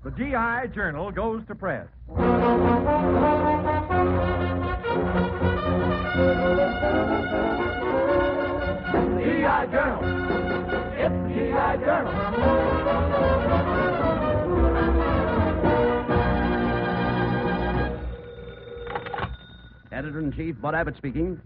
The GI Journal goes to press. GI Journal. It's the GI Journal. Editor-in-Chief Bud Abbott speaking.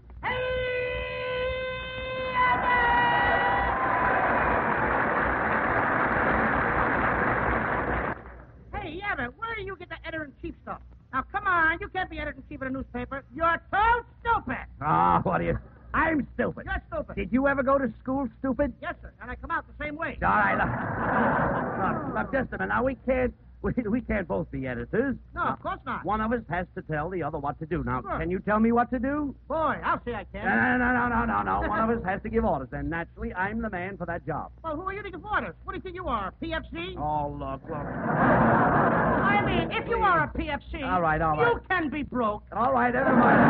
Hey, Abbott, where do you get the editor-in-chief stuff? Now, come on, you can't be editor-in-chief of a newspaper. You're so stupid. Ah, what do you... I'm stupid. You're stupid. Did you ever go to school, stupid? Yes, sir, and I come out the same way. All right, look, just a minute. Now, we can't both be editors. No, of course not. One of us has to tell the other what to do. Now, Sure. Can you tell me what to do? Boy, I'll say I can. No. One of us has to give orders, and naturally, I'm the man for that job. Well, who are you to give orders? What do you think you are, PFC? Oh, look. I mean, if you are a PFC, All right. you can be broke. All right, never mind.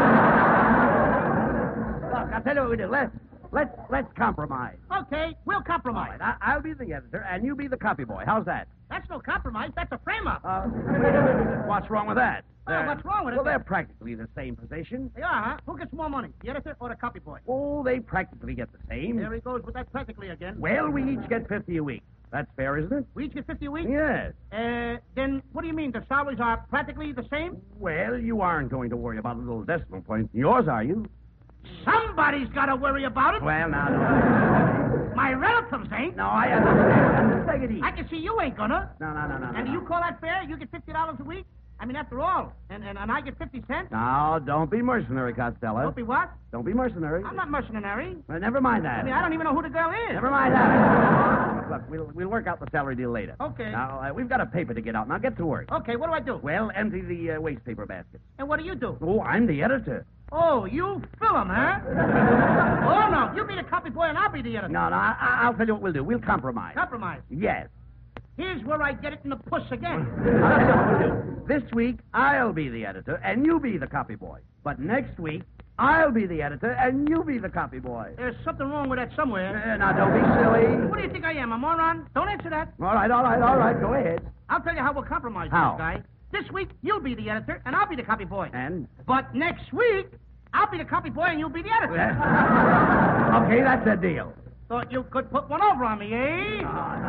Look, I'll tell you what we do. Let's compromise. Okay, we'll All compromise. right, I'll be the editor, and you be the copy boy. How's that? That's no compromise. That's a frame-up. What's wrong with that? Well, what's wrong with it? Well, they're practically the same position. They are, huh? Who gets more money, the editor or the copy boy? Oh, they practically get the same. There he goes with that practically again. Well, we each get 50 a week. That's fair, isn't it? We each get 50 a week? Yes. Then what do you mean? The salaries are practically the same? Well, you aren't going to worry about a little decimal point. Yours, are you? Somebody's got to worry about it. Well, now. My relatives ain't. No, I understand. Take it easy. I can see you ain't gonna. No. And do you call that fair? You get $50 a week? I mean, after all. And I get 50 cents? Now, don't be mercenary, Costello. Don't be what? Don't be mercenary. I'm not mercenary. Well, never mind that. I mean, I don't even know who the girl is. Never mind that. Look, we'll work out the salary deal later. Okay. Now, we've got a paper to get out. Now, get to work. Okay, what do I do? Well, empty the waste paper basket. And what do you do? Oh, I'm the editor. Oh, you fill 'em, huh? Oh, no. You be the copy boy and I'll be the editor. No, I'll tell you what we'll do. We'll compromise. Compromise. Yes. Here's where I get it in the puss again. I'll tell you what we'll do. This week, I'll be the editor, and you be the copy boy. But next week, I'll be the editor, and you be the copy boy. There's something wrong with that somewhere. Now, don't be silly. What do you think I am, a moron? Don't answer that. All right. Go ahead. I'll tell you how we'll compromise How? this guy. This week, you'll be the editor, and I'll be the copy boy. And? But next week, I'll be the copy boy, and you'll be the editor. Okay, that's a deal. Thought you could put one over on me, eh?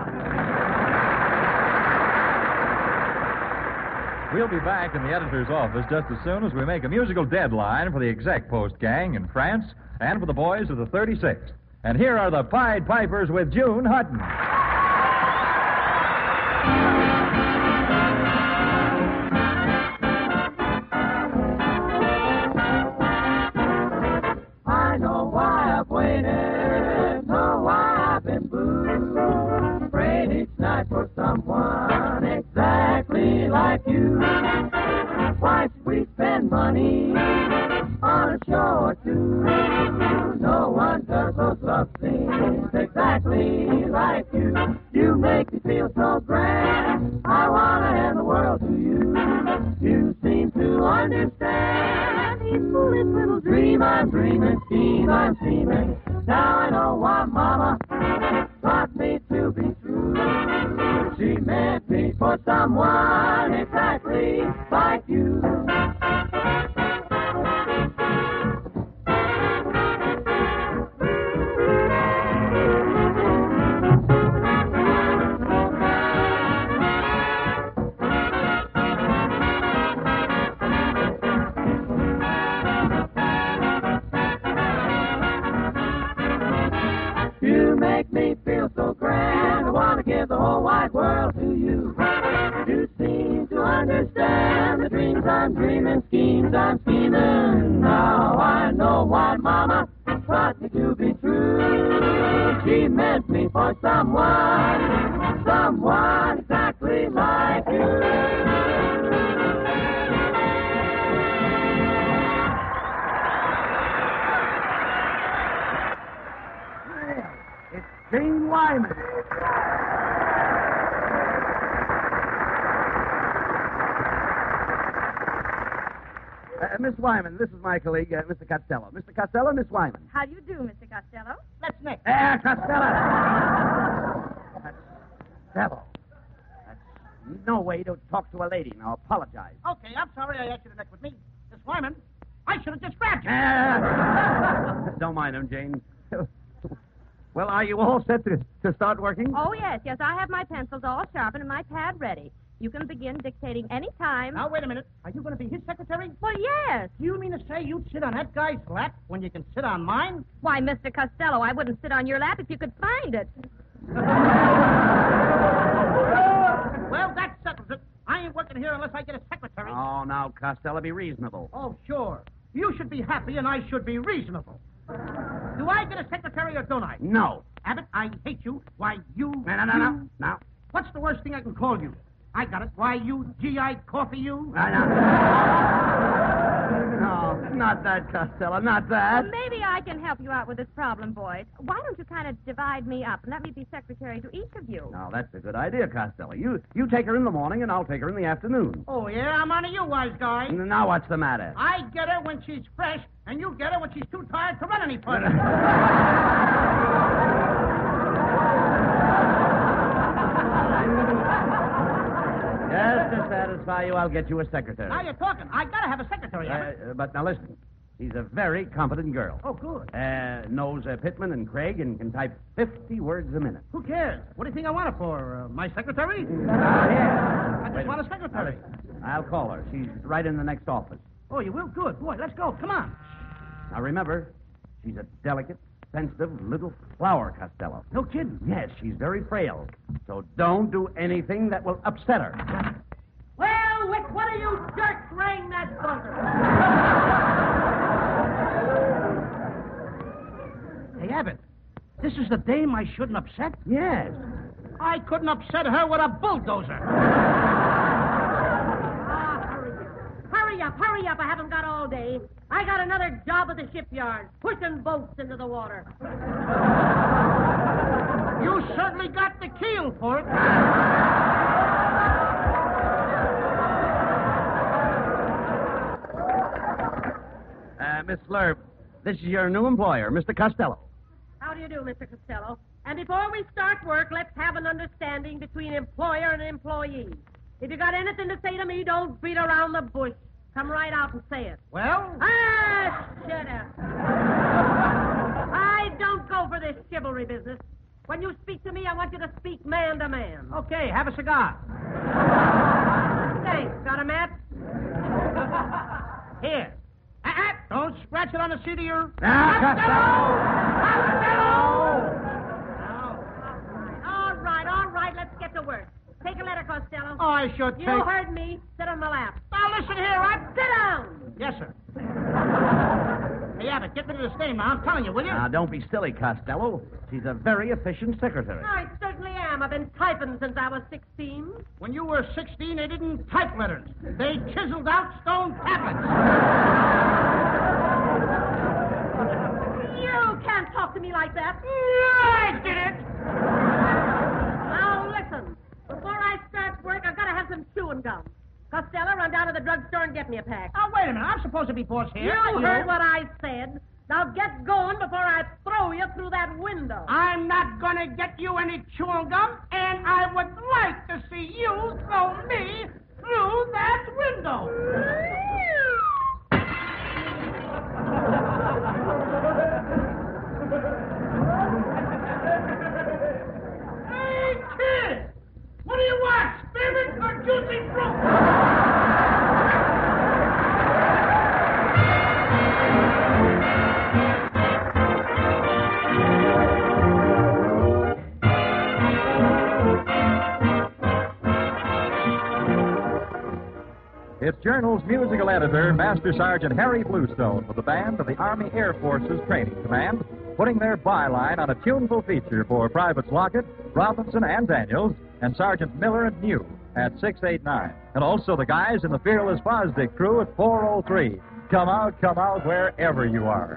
We'll be back in the editor's office just as soon as we make a musical deadline for the Exec Post gang in France and for the boys of the 36th. And here are the Pied Pipers with June Hutton. I know why I've waited, know why I've been blue. Prayed each night for someone exactly like you. Why should we spend money on a show or two? No one does those love things exactly like you. You make me feel so grand. I want to hand the world to you. You seem to understand each foolish little dream I'm dreaming, scheme I'm scheming. Now I know why Mama taught me to be true. She meant me for someone exactly like you. You make me feel so grand. I want to give the whole wide world to you. You seem to understand the dreams I'm dreaming, schemes I'm scheming. Now I know why Mama taught me to be true. She meant me for someone exactly like you. Jane Wyman. Miss Wyman, this is my colleague, Mr. Costello. Mr. Costello, Miss Wyman. How do you do, Mr. Costello? Let's next. Costello. Costello. That's no way to talk to a lady. Now, apologize. Okay, I'm sorry I asked you to neck with me. Miss Wyman, I should have just grabbed you. Don't mind him, Jane. Well, are you all set to start working? Oh, yes. I have my pencils all sharpened and my pad ready. You can begin dictating any time. Now, wait a minute. Are you going to be his secretary? Well, yes. Do you mean to say you'd sit on that guy's lap when you can sit on mine? Why, Mr. Costello, I wouldn't sit on your lap if you could find it. Well, that settles it. I ain't working here unless I get a secretary. Oh, now, Costello, be reasonable. Oh, sure. You should be happy and I should be reasonable. Do I get a secretary or don't I? No. Abbott, I hate you. Why, you... No. Now. What's the worst thing I can call you? I got it. Why, you GI coffee, you? No, not that, Costello, not that. Well, maybe I can help you out with this problem, boys. Why don't you kind of divide me up and let me be secretary to each of you? Now, that's a good idea, Costello. You take her in the morning, and I'll take her in the afternoon. Oh, yeah? I'm on to you, wise guy. Now, what's the matter? I get her when she's fresh, and you get her when she's too tired to run any further. Just to satisfy you, I'll get you a secretary. Now you're talking. I gotta have a secretary, Abbott. But now listen. She's a very competent girl. Oh, good. Knows Pittman and Craig and can type 50 words a minute. Who cares? What do you think I want her for? My secretary? Yeah. I just want a secretary. I'll call her. She's right in the next office. Oh, you will? Good. Boy, let's go. Come on. Now remember, she's a delicate, sensitive little flower, Costello. No kidding. Yes, she's very frail. So don't do anything that will upset her. Well, which one of you jerks rang that buzzer? Hey, Abbott, this is the dame I shouldn't upset? Yes. I couldn't upset her with a bulldozer. Hurry up. I haven't got all day. I got another job at the shipyard, pushing boats into the water. You certainly got the keel for it. Miss Slurp, this is your new employer, Mr. Costello. How do you do, Mr. Costello? And before we start work, let's have an understanding between employer and employee. If you got anything to say to me, don't beat around the bush. Come right out and say it. Well? Shut up. I don't go for this chivalry business. When you speak to me, I want you to speak man to man. Okay, have a cigar. Thanks. Got a match? Here. Don't scratch it on the seat of your... Costello! All right. Let's get to work. Take a letter, Costello. Oh, I should take... You heard me. Sit on my lap. Now, listen here, Sit down. Yes, sir. Hey, Abbott, get rid of this name now. I'm telling you, will you? Now, don't be silly, Costello. She's a very efficient secretary. I certainly am. I've been typing since I was 16. When you were 16, they didn't type letters. They chiseled out stone tablets. You can't talk to me like that. I did it. Now, listen. Before I start work, I've got to have some chewing gum. Costello, run down to the drugstore and get me a pack. Now, wait a minute. I'm supposed to be boss here. You heard what I said. Now get going before I throw you through that window. I'm not going to get you any chewing gum, and I would like to see you throw me through that window. Hey, kid! What do you want, spearmint or juicy fruit? It's Journal's musical editor, Master Sergeant Harry Bluestone, with the band of the Army Air Forces Training Command, putting their byline on a tuneful feature for Privates Lockett, Robinson, and Daniels, and Sergeant Miller and New at 689. And also the guys in the Fearless Fosdick crew at 403. Come out, wherever you are.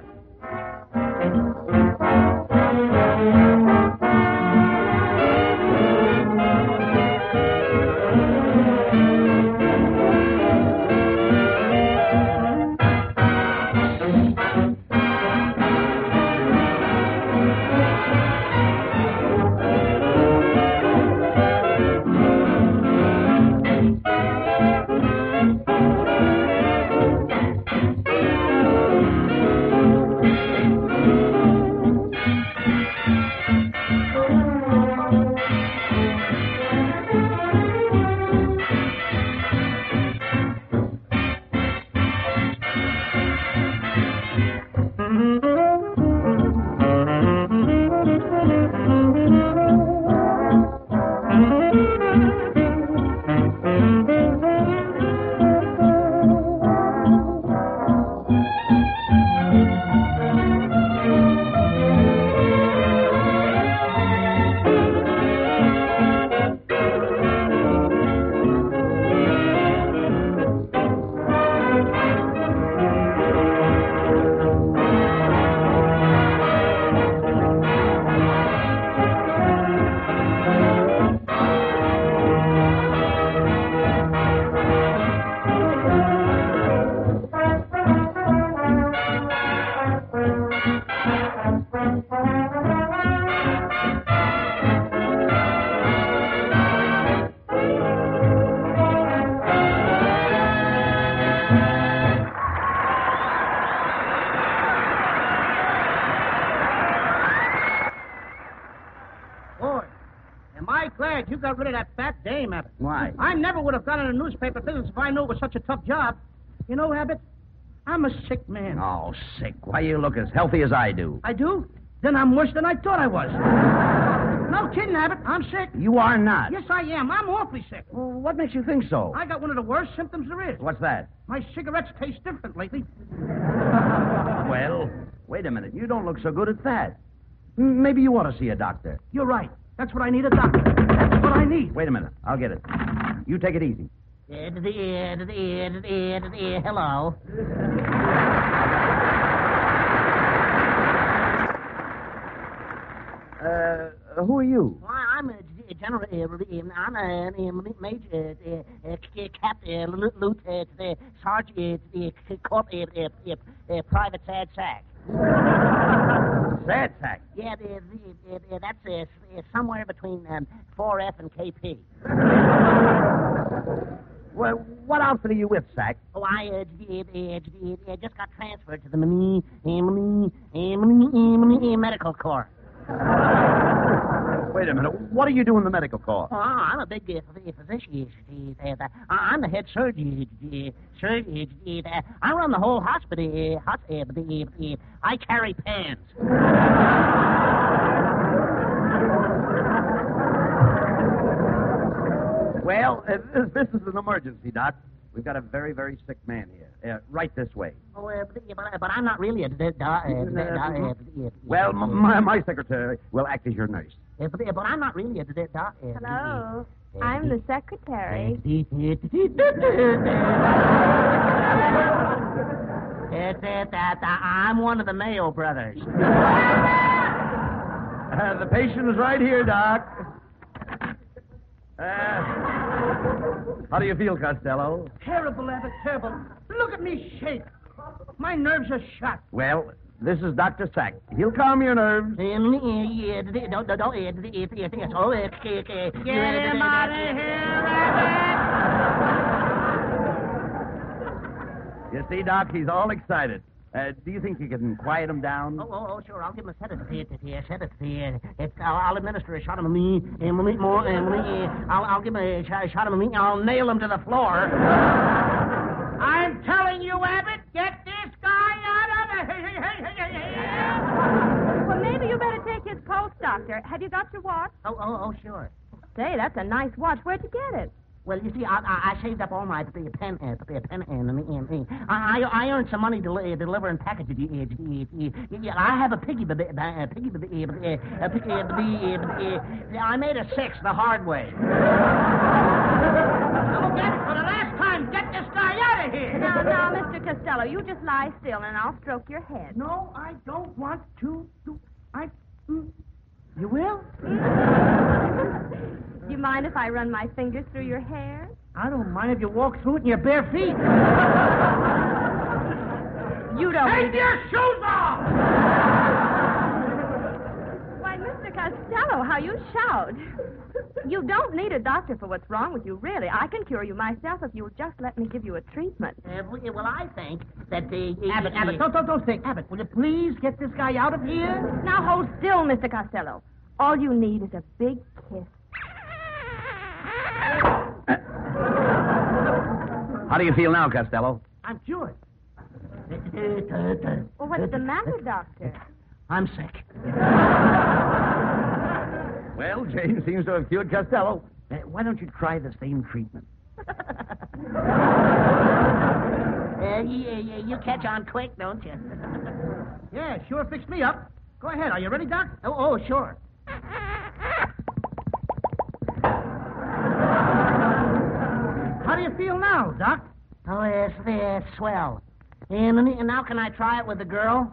I never would have gone in the newspaper business if I knew it was such a tough job. You know, Abbott, I'm a sick man. Oh, sick. Why, you look as healthy as I do. I do? Then I'm worse than I thought I was. No kidding, Abbott. I'm sick. You are not. Yes, I am. I'm awfully sick. Well, what makes you think so? I got one of the worst symptoms there is. What's that? My cigarettes taste different lately. Well, wait a minute. You don't look so good at that. Maybe you ought to see a doctor. You're right. That's what I need, a doctor. That's what I need. Wait a minute. I'll get it. You take it easy. Hello. Who are you? Well, I'm a general. I'm a major, captain, lieutenant, sergeant, private sad sack. Sad sack. Yeah, that's somewhere between 4F and KP. Well, what outfit are you with, Sack? Oh, I just got transferred to the medical corps. Wait a minute. What do you do in the medical corps? Oh, I'm a big physician. I'm the head surgeon. I run the whole hospital. I carry pans. Well, this is an emergency, Doc. We've got a very, very sick man here. Right this way. Oh, but I'm not really a Well, my secretary will act as your nurse. But I'm not really a Hello. I'm the secretary. I'm one of the Mayo brothers. The patient is right here, Doc. How do you feel, Costello? Terrible, Abbott, terrible. Look at me shake. My nerves are shot. Well, this is Dr. Sack. He'll calm your nerves. Get him out of here, Abbott! You see, Doc, he's all excited. Do you think you can quiet him down? Oh, sure. I'll give him a sedative. I'll administer a shot of me. I'll give him a shot of me. I'll nail him to the floor. I'm telling you, Abbott, get this guy out of here! Well, maybe you better take his pulse, Doctor. Have you got your watch? Oh, sure. Say, that's a nice watch. Where'd you get it? Well, you see, I saved up all my pen. I earned some money delivering packages. I have a piggy. I made a 6 the hard way. For the last time, get this guy out of here! Now, Mr. Costello, you just lie still and I'll stroke your head. No, I don't want to. You will? Do you mind if I run my fingers through your hair? I don't mind if you walk through it in your bare feet. You don't. Take your shoes off! Why, Mr. Costello, how you shout. You don't need a doctor for what's wrong with you, really. I can cure you myself if you'll just let me give you a treatment. Well, I think that Abbott, don't think. Abbott, will you please get this guy out of here? Now hold still, Mr. Costello. All you need is a big kiss. How do you feel now, Costello? I'm cured. Well, what's the matter, Doctor? I'm sick. Well, Jane seems to have cured Costello. Why don't you try the same treatment? You catch on quick, don't you? Yeah, sure fixed me up. Go ahead. Are you ready, Doc? Oh, sure. How do you feel now, Doc? Oh, it's swell. And now can I try it with the girl?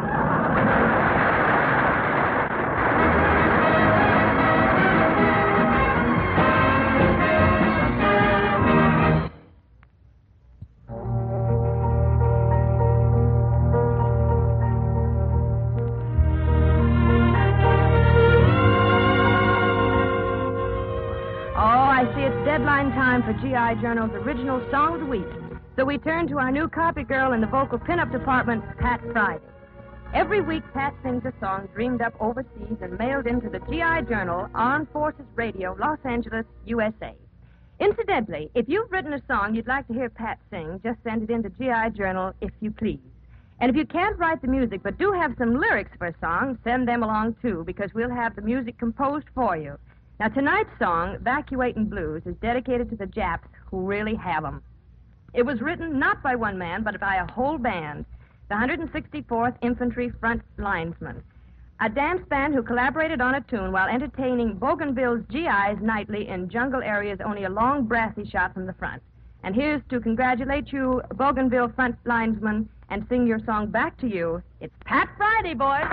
Deadline time for G.I. Journal's original Song of the Week. So we turn to our new copy girl in the vocal pinup department, Pat Friday. Every week, Pat sings a song dreamed up overseas and mailed into the G.I. Journal, Armed Forces Radio, Los Angeles, USA. Incidentally, if you've written a song you'd like to hear Pat sing, just send it in to GI Journal, if you please. And if you can't write the music but do have some lyrics for a song, send them along, too, because we'll have the music composed for you. Now, tonight's song, Evacuating Blues, is dedicated to the Japs who really have 'em. It was written not by one man, but by a whole band, the 164th Infantry Front Linesmen, a dance band who collaborated on a tune while entertaining Bougainville's GIs nightly in jungle areas only a long brassy shot from the front. And here's to congratulate you, Bougainville Front Linesmen, and sing your song back to you. It's Pat Friday, boys.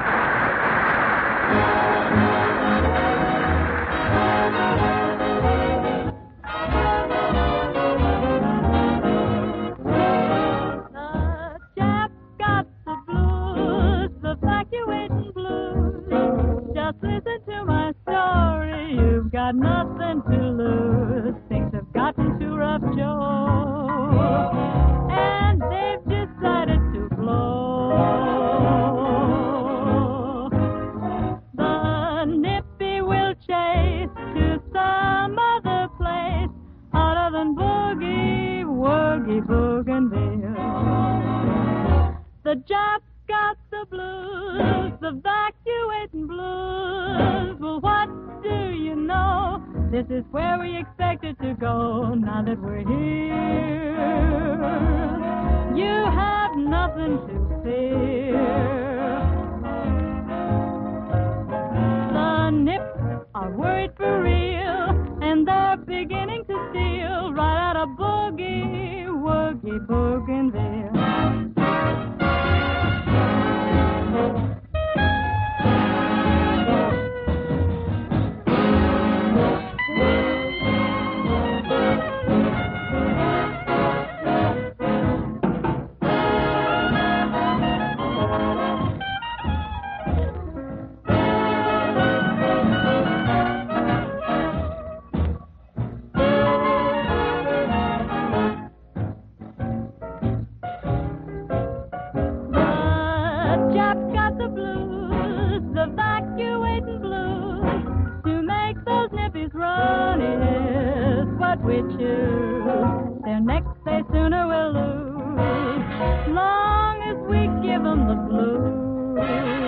The Jap got the blues, the evacuating blues. Just listen to my story. You've got nothing to lose. Things have gotten too rough, Joe, and they've decided to blow. The nippy will chase to some other place other than Boogie Woogie Bougainville. The Japs got the blues, the evacuating blues. Well, what do you know? This is where we expected to go. Now that we're here, you have nothing to fear. The Nips are worried for real, and they're beginning to steal right out of Boogie Woogie Bougainville. We choose. Their necks they sooner will lose, long as we give them the blues.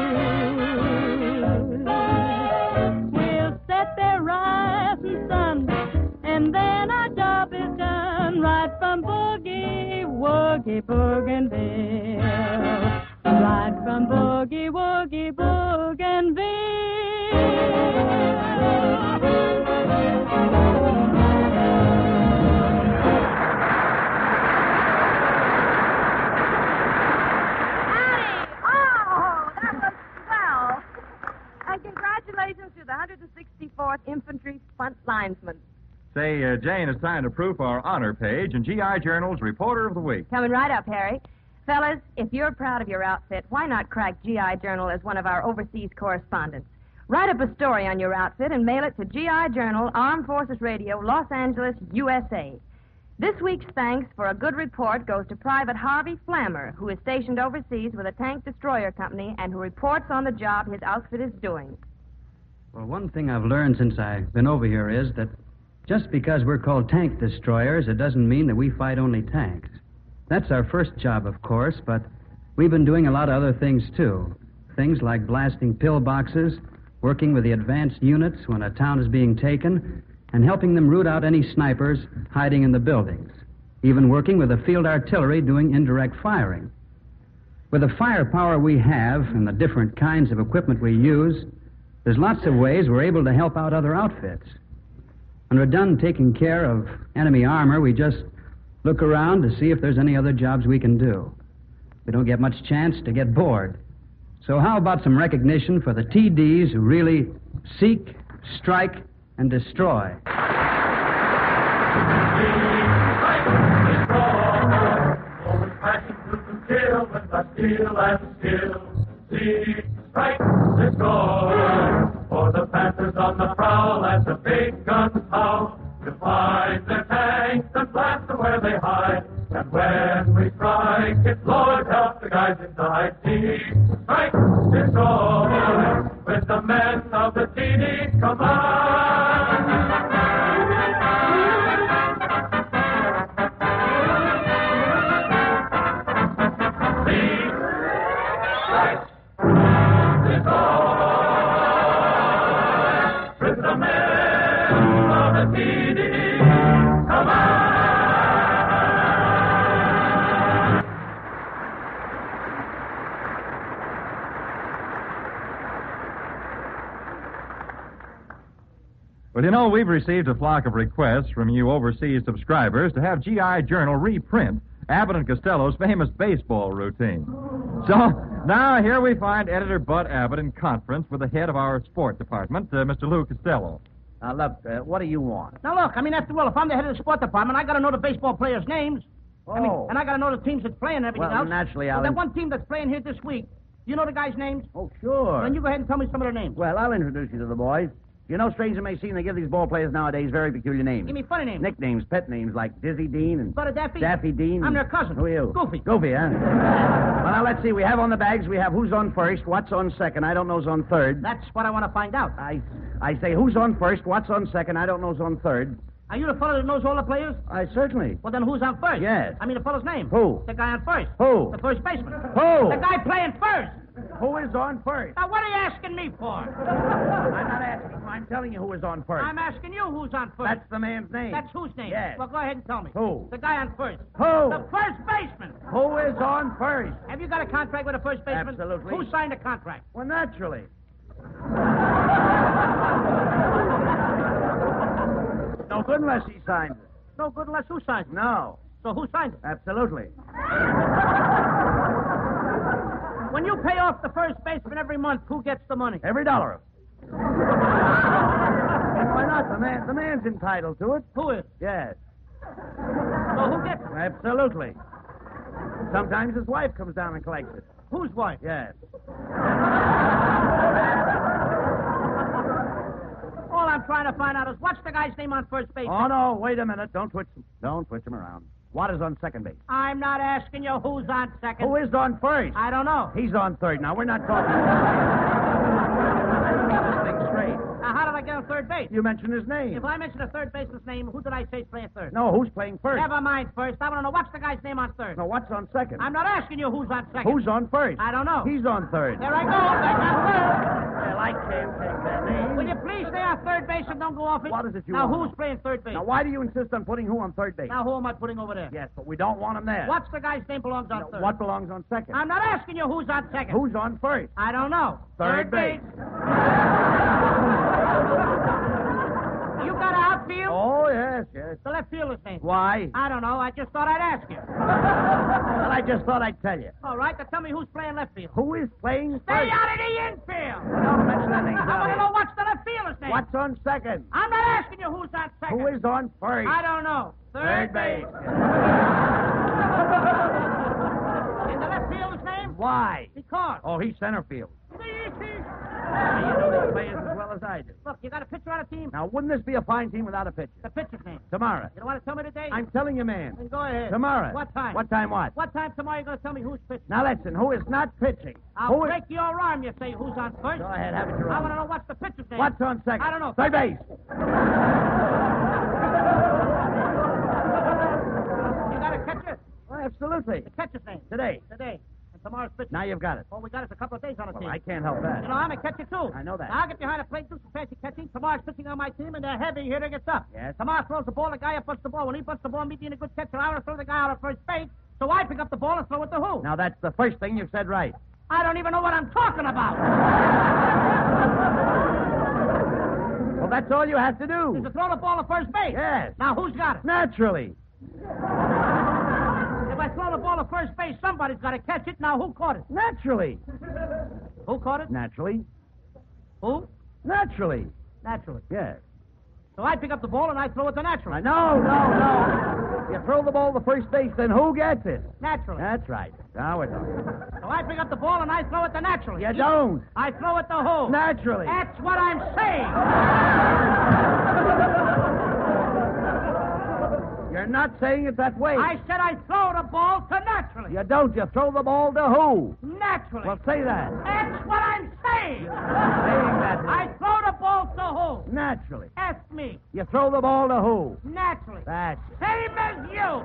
We'll set their rising sun, and then our job is done, right from Boogie Woogie Bougainville, right from Boogie Woogie Bougainville. Congratulations to the 164th Infantry Front Linesmen. Say, Jane, it's time to proof our honor page in GI Journal's Reporter of the Week. Coming right up, Harry. Fellas, if you're proud of your outfit, why not crack GI Journal as one of our overseas correspondents? Write up a story on your outfit and mail it to GI Journal, Armed Forces Radio, Los Angeles, USA. This week's thanks for a good report goes to Private Harvey Flammer, who is stationed overseas with a tank destroyer company and who reports on the job his outfit is doing. Well, one thing I've learned since I've been over here is that just because we're called tank destroyers, it doesn't mean that we fight only tanks. That's our first job, of course, but we've been doing a lot of other things, too. Things like blasting pillboxes, working with the advanced units when a town is being taken, and helping them root out any snipers hiding in the buildings. Even working with the field artillery doing indirect firing. With the firepower we have and the different kinds of equipment we use, there's lots of ways we're able to help out other outfits. When we're done taking care of enemy armor, we just look around to see if there's any other jobs we can do. We don't get much chance to get bored. So how about some recognition for the TDs who really seek, strike, and destroy? For the Panthers on the prowl as the big guns howl, to find their tanks and blast them where they hide. And when we strike, it's Lord help the guys inside. See, strike, destroy, with the men of the TD command. You know, we've received a flock of requests from you overseas subscribers to have GI Journal reprint Abbott and Costello's famous baseball routine. So now here we find editor Bud Abbott in conference with the head of our sport department, Mr. Lou Costello. Now, look, what do you want? Now, look, after all, if I'm the head of the sport department, I got to know the baseball players' names. Oh. And I got to know the teams that's playing and everything Well, else. naturally, Well, I'll... that one team that's playing here this week, you know the guys' names? Oh, sure. Then you go ahead and tell me some of their names. Well, I'll introduce you to the boys. You know, strange it may seem, they give these ball players nowadays very peculiar names. Give me funny names. Nicknames, pet names like Dizzy Dean and Butter Daffy? Daffy Dean. I'm their cousin. Who are you? Goofy. Goofy, huh? Well, now, let's see. We have on the bags, we have who's on first, what's on second, I don't know's on third. That's what I want to find out. I say who's on first, what's on second, I don't know's on third. Are you the fellow that knows all the players? Certainly. Well, then who's on first? Yes. I mean the fellow's name. Who? The guy on first. Who? The first baseman. Who? The guy playing first. Who is on first? Now, what are you asking me for? I'm not asking you, I'm telling you who is on first. I'm asking you who's on first. That's the man's name. That's whose name? Yes. Well, go ahead and tell me. Who? The guy on first. Who? The first baseman. Who is on first? Have you got a contract with the first baseman? Absolutely. Who signed the contract? Well, naturally. No good unless he signs it. No good unless who signs it? No. So who signed it? Absolutely. When you pay off the first baseman every month, who gets the money? Every dollar of it. Why not? The man's entitled to it. Who is? Yes. So who gets it? Absolutely. Sometimes his wife comes down and collects it. Whose wife? Yes. All I'm trying to find out is what's the guy's name on first base? Oh, no, wait a minute. Don't twitch him. Don't twitch him around. What is on second base? I'm not asking you who's on second. Who is on first? I don't know. He's on third. Now, we're not talking... Let's get this thing straight. Now, how did I get on third base? You mentioned his name. If I mention a third baseman's name, who did I say is playing third? No, who's playing first? Never mind first. I want to know what's the guy's name on third. No, what's on second? I'm not asking you who's on second. Who's on first? I don't know. He's on third. There I go. Back on third. Well, I can't take that name. Will you please stay on third base and don't go off it? What is it you now, want? who's playing third base? Now, why do you insist on putting who on third base? Now, who am I putting over there? Yes, but we don't want him there. What's the guy's name belongs on third? What belongs on second? I'm not asking you who's on second. Who's on first? I don't know. Third base. You got an outfield? Oh, yes, yes. The left fielder's name. Why? I don't know. I just thought I'd ask you. Well, I just thought I'd tell you. All right, now tell me who's playing left field. Who is playing Stay first? out of the infield. Don't mention that name. I want to know what's the left fielder's name. What's on second? I'm not asking you who's on second. Who is on first? I don't know. Third base. And the left fielder's name? Why? Because. Oh, he's center field. See? You know these players as well as I do. Look, you got a pitcher on a team? Now, wouldn't this be a fine team without a pitcher? The pitcher's name. Tomorrow. You don't want to tell me today? I'm telling you, man. Then go ahead. Tomorrow. What time? What time what? What time tomorrow you going to tell me who's pitching? Now, listen, who is not pitching? I'll Who is... break your arm, you say who's on first. Go ahead, have it your I own. want to know what's the pitcher's name. What's on second? I don't know. Third base. You got a catcher? Well, absolutely. The catcher's name. Today. Today. And tomorrow's pitcher. Now you've got it. All we got is a couple of days on the Well, team. I can't help that. You know, I'm a catcher, too. I know that. Now, I'll get behind the plate, do some fancy catching. Tomorrow's pitching on my team, and they're heavy. Hitter gets up. Yes. Tomorrow throws the ball, the guy up puts the ball. When he puts the ball, me being a good catcher, I want to throw the guy out at first base. So I pick up the ball and throw it to who? Now, that's the first thing you've said right. I don't even know what I'm talking about. Well, that's all you have to Is do. to throw the ball to first base. Yes. Now, who's got it? Naturally. If I throw the ball to first base, somebody's got to catch it. Now, who caught it? Naturally. Who caught it? Naturally. Who? Naturally. Naturally. Yes. So I pick up the ball and I throw it to naturally. No. You throw the ball to first base, then who gets it? Naturally. That's right. Now we're talking. So I pick up the ball and I throw it to naturally. You don't. I throw it to who? Naturally. That's what I'm saying. You're not saying it that way. I said I throw the ball to naturally. You don't. You throw the ball to who? Naturally. Well, say that. That's what I'm saying. Saying that. I throw the ball to who? Naturally. Ask me. You throw the ball to who? Naturally. That's it. Same as you.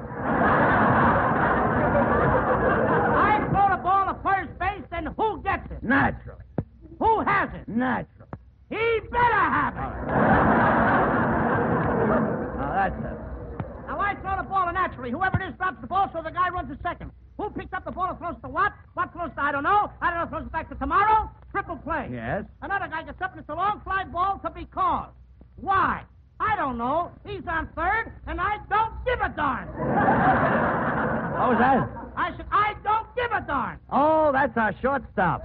I throw the ball to first base, then who gets it? Naturally. Who has it? Naturally. He better have it. Now, that's it. Now I throw the ball to naturally. Whoever it is drops the ball, so the guy runs to second. Who picks up the ball and throws to what? What throws to I don't know. I don't know. Throws it back to tomorrow. Triple play. Yes. Another guy gets up and it's a long fly ball to be called. Why? I don't know. He's on third, and I don't give a darn. What was that? I said, I don't give a darn. Oh, that's our shortstop.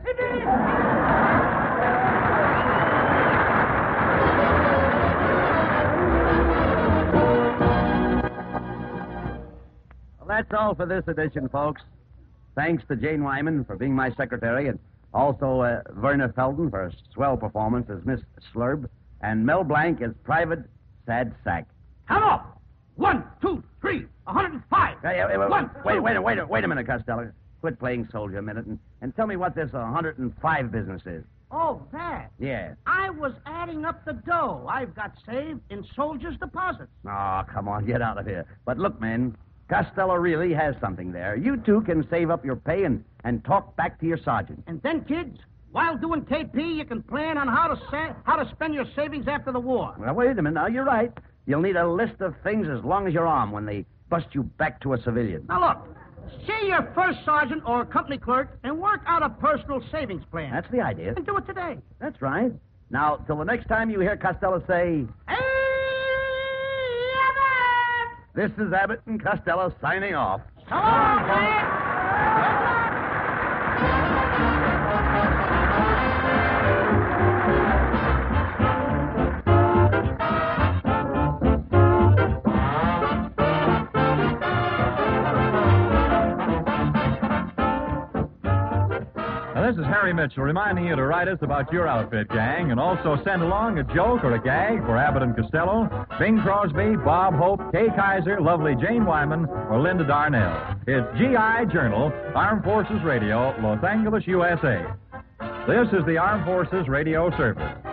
Well, that's all for this edition, folks. Thanks to Jane Wyman for being my secretary, and also Werner Felden for a swell performance as Miss Slurb, and Mel Blanc as Private Sad Sack. Come up. 1, 2, 3, 105. Wait a minute, Costello. Quit playing soldier a minute and tell me what this 105 business is. Oh, that. Yeah. I was adding up the dough I've got saved in soldiers' deposits. Oh, come on, get out of here. But look, men, Costello really has something there. You two can save up your pay and talk back to your sergeant. And then, kids, while doing KP, you can plan on how to spend your savings after the war. Well, wait a minute now. You're right. You'll need a list of things as long as your arm when they bust you back to a civilian. Now, look. See your first sergeant or company clerk and work out a personal savings plan. That's the idea. And do it today. That's right. Now, till the next time you hear Costello say, Hey, Abbott! This is Abbott and Costello signing off. So long, man! This is Harry Mitchell reminding you to write us about your outfit, gang, and also send along a joke or a gag for Abbott and Costello, Bing Crosby, Bob Hope, Kay Kaiser, lovely Jane Wyman, or Linda Darnell. It's GI Journal, Armed Forces Radio, Los Angeles, USA. This is the Armed Forces Radio Service.